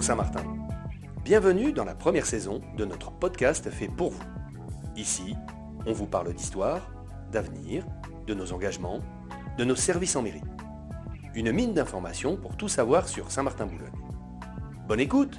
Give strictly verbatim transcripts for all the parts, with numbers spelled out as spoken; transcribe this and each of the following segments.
Saint-Martin. Bienvenue dans la première saison de notre podcast fait pour vous. Ici, on vous parle d'histoire, d'avenir, de nos engagements, de nos services en mairie. Une mine d'informations pour tout savoir sur Saint-Martin-Boulogne. Bonne écoute!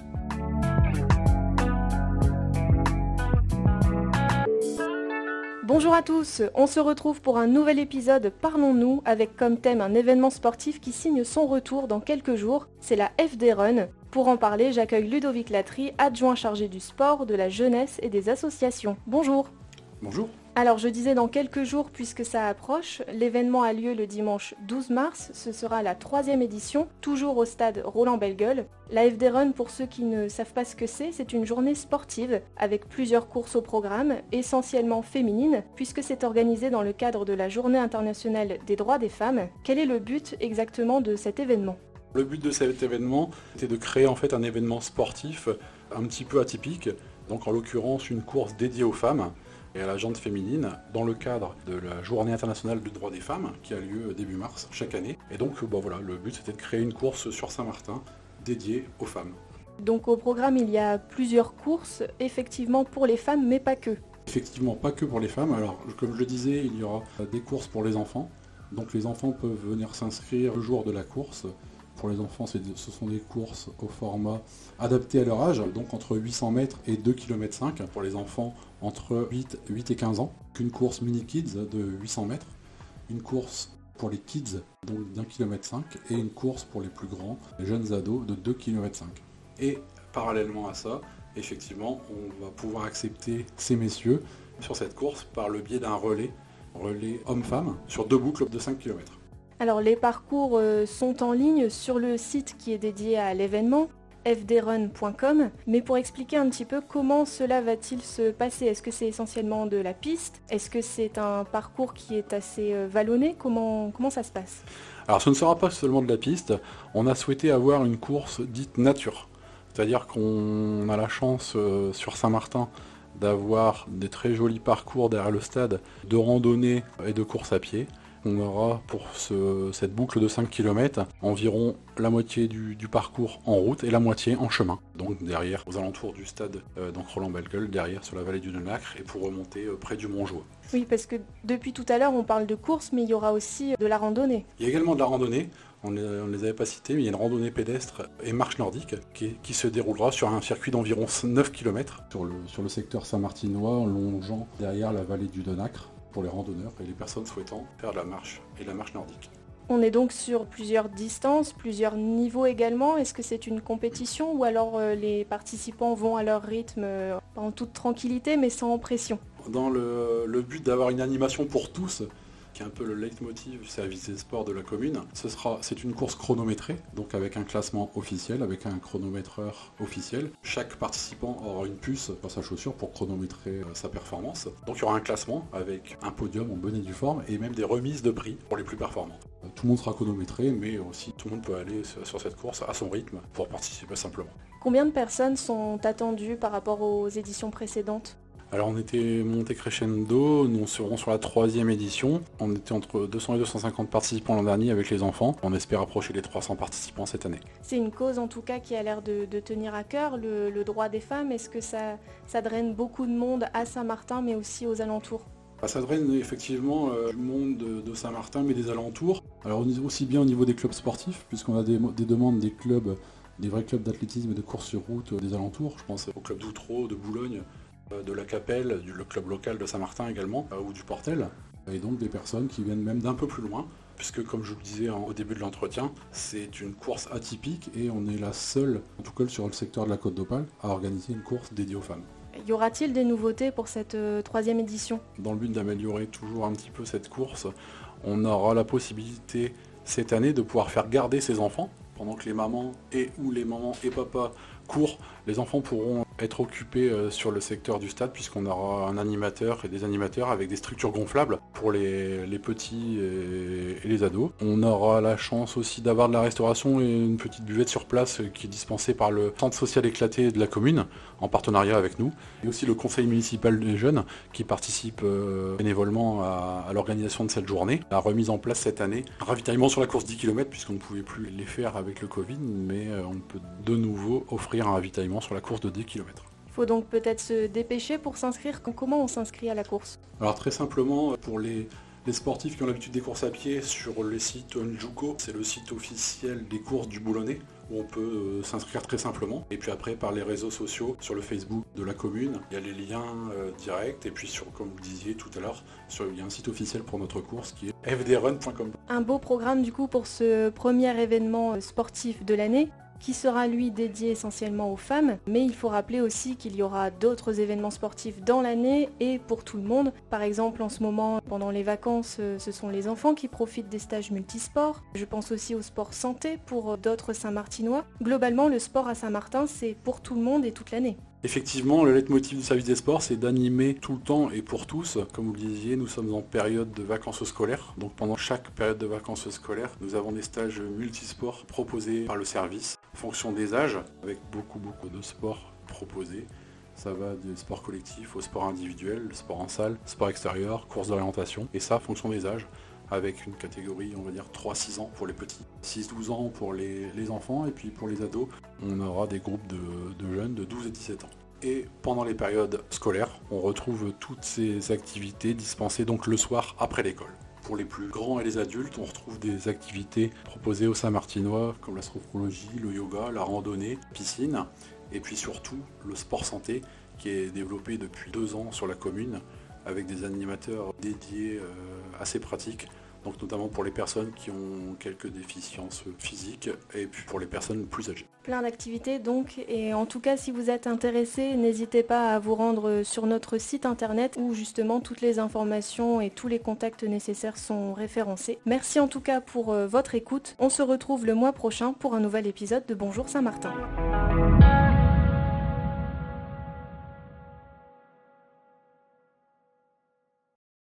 Bonjour à tous, on se retrouve pour un nouvel épisode Parlons-nous avec comme thème un événement sportif qui signe son retour dans quelques jours, c'est la F D Run. Pour en parler, j'accueille Ludovic Latry, adjoint chargé du sport, de la jeunesse et des associations. Bonjour. Bonjour. Alors je disais dans quelques jours puisque ça approche, l'événement a lieu le dimanche douze mars, ce sera la troisième édition, toujours au stade Roland-Bellegueule. La F D Run, pour ceux qui ne savent pas ce que c'est, c'est une journée sportive avec plusieurs courses au programme, essentiellement féminines, puisque c'est organisé dans le cadre de la Journée internationale des droits des femmes. Quel est le but exactement de cet événement ? Le but de cet événement était de créer en fait un événement sportif un petit peu atypique, donc en l'occurrence une course dédiée aux femmes et à la jante féminine dans le cadre de la Journée internationale du droit des femmes qui a lieu début mars chaque année. Et donc bon, voilà, le but c'était de créer une course sur Saint-Martin dédiée aux femmes. Donc au programme il y a plusieurs courses, effectivement pour les femmes mais pas que. Effectivement pas que pour les femmes, alors comme je le disais il y aura des courses pour les enfants, donc les enfants peuvent venir s'inscrire le jour de la course. Pour les enfants, c'est, ce sont des courses au format adapté à leur âge, donc entre huit cents mètres et deux virgule cinq kilomètres. Pour les enfants, entre huit, huit et quinze ans. Une course mini-kids de huit cents mètres. Une course pour les kids donc d'un kilomètre cinq. Et une course pour les plus grands, les jeunes ados, de deux virgule cinq kilomètres. Et parallèlement à ça, effectivement, on va pouvoir accepter ces messieurs sur cette course par le biais d'un relais, relais homme-femme, sur deux boucles de cinq kilomètres. Alors les parcours euh, sont en ligne sur le site qui est dédié à l'événement, f d run point com, mais pour expliquer un petit peu comment cela va-t-il se passer, est-ce que c'est essentiellement de la piste, est-ce que c'est un parcours qui est assez euh, vallonné, comment, comment ça se passe ? Alors ce ne sera pas seulement de la piste, on a souhaité avoir une course dite nature, c'est-à-dire qu'on a la chance euh, sur Saint-Martin d'avoir des très jolis parcours derrière le stade de randonnée et de course à pied. On aura pour ce, cette boucle de cinq kilomètres environ la moitié du, du parcours en route et la moitié en chemin. Donc derrière, aux alentours du stade euh, donc Roland-Bellegueule, derrière sur la vallée du Denacre et pour remonter euh, près du Montjoie. Oui, parce que depuis tout à l'heure on parle de course, mais il y aura aussi de la randonnée. Il y a également de la randonnée, on ne les avait pas cités, mais il y a une randonnée pédestre et marche nordique qui, qui se déroulera sur un circuit d'environ neuf kilomètres sur le, sur le secteur saint-martinois, longeant derrière la vallée du Denacre, pour les randonneurs et les personnes souhaitant faire de la marche et de la marche nordique. On est donc sur plusieurs distances, plusieurs niveaux également. Est-ce que c'est une compétition ou alors euh, les participants vont à leur rythme euh, en toute tranquillité mais sans pression ? Dans le, le but d'avoir une animation pour tous, qui est un peu le leitmotiv du service des sports de la commune, ce sera, c'est une course chronométrée, donc avec un classement officiel, avec un chronométreur officiel. Chaque participant aura une puce dans sa chaussure pour chronométrer sa performance. Donc il y aura un classement avec un podium en bonne et due forme et même des remises de prix pour les plus performantes. Tout le monde sera chronométré, mais aussi tout le monde peut aller sur cette course à son rythme pour participer simplement. Combien de personnes sont attendues par rapport aux éditions précédentes ? Alors on était monté crescendo, nous serons sur la troisième édition. On était entre deux cents et deux cent cinquante participants l'an dernier avec les enfants. On espère approcher les trois cents participants cette année. C'est une cause en tout cas qui a l'air de, de tenir à cœur, le, le droit des femmes. Est-ce que ça, ça draine beaucoup de monde à Saint-Martin mais aussi aux alentours ? Ça draine effectivement euh, du monde de, de Saint-Martin mais des alentours. Alors aussi bien au niveau des clubs sportifs, puisqu'on a des, des demandes des clubs, des vrais clubs d'athlétisme et de course sur route euh, des alentours. Je pense au club d'Outreau, de Boulogne, de la Capelle, du, le club local de Saint-Martin également, euh, ou du Portel, et donc des personnes qui viennent même d'un peu plus loin, puisque comme je vous le disais en, au début de l'entretien, c'est une course atypique et on est la seule, en tout cas sur le secteur de la Côte d'Opale, à organiser une course dédiée aux femmes. Y aura-t-il des nouveautés pour cette euh, troisième édition ? Dans le but d'améliorer toujours un petit peu cette course, on aura la possibilité cette année de pouvoir faire garder ses enfants, pendant que les mamans et ou les mamans et papas courent, les enfants pourront être occupés euh, sur le secteur du stade puisqu'on aura un animateur et des animateurs avec des structures gonflables pour les, les petits et, et les ados. On aura la chance aussi d'avoir de la restauration et une petite buvette sur place qui est dispensée par le centre social éclaté de la commune en partenariat avec nous. Et aussi le conseil municipal des jeunes qui participe euh, bénévolement à, à l'organisation de cette journée. La remise en place cette année, un ravitaillement sur la course dix kilomètres puisqu'on ne pouvait plus les faire avec le Covid, mais euh, on peut de nouveau offrir un ravitaillement sur la course de dix kilomètres. Il faut donc peut-être se dépêcher pour s'inscrire. Comment on s'inscrit à la course? Alors très simplement, pour les, les sportifs qui ont l'habitude des courses à pied, sur le site Onjuko, c'est le site officiel des courses du Boulonnais, où on peut euh, s'inscrire très simplement. Et puis après, par les réseaux sociaux, sur le Facebook de la commune, il y a les liens euh, directs. Et puis, sur, comme vous le disiez tout à l'heure, sur, il y a un site officiel pour notre course qui est f d run point com. Un beau programme du coup pour ce premier événement sportif de l'année, qui sera lui dédié essentiellement aux femmes, mais il faut rappeler aussi qu'il y aura d'autres événements sportifs dans l'année et pour tout le monde. Par exemple, en ce moment, pendant les vacances, ce sont les enfants qui profitent des stages multisports. Je pense aussi au sport santé pour d'autres Saint-Martinois. Globalement, le sport à Saint-Martin, c'est pour tout le monde et toute l'année. Effectivement, le leitmotiv du service des sports, c'est d'animer tout le temps et pour tous. Comme vous le disiez, nous sommes en période de vacances scolaires. Donc pendant chaque période de vacances scolaires, nous avons des stages multisports proposés par le service, en fonction des âges, avec beaucoup, beaucoup de sports proposés. Ça va du sport collectif au sport individuel, le sport en salle, sport extérieur, course d'orientation. Et ça, en fonction des âges, avec une catégorie, on va dire, trois à six ans pour les petits, six à douze ans pour les, les enfants, et puis pour les ados, on aura des groupes de, de jeunes de douze et dix-sept ans. Et pendant les périodes scolaires, on retrouve toutes ces activités dispensées donc le soir après l'école. Pour les plus grands et les adultes, on retrouve des activités proposées aux Saint-Martinois, comme la sophrologie, le yoga, la randonnée, piscine, et puis surtout le sport santé, qui est développé depuis deux ans sur la commune, avec des animateurs dédiés euh, assez pratiques, donc notamment pour les personnes qui ont quelques déficiences physiques et puis pour les personnes plus âgées. Plein d'activités donc, et en tout cas si vous êtes intéressé, n'hésitez pas à vous rendre sur notre site internet où justement toutes les informations et tous les contacts nécessaires sont référencés. Merci en tout cas pour euh, votre écoute. On se retrouve le mois prochain pour un nouvel épisode de Bonjour Saint-Martin.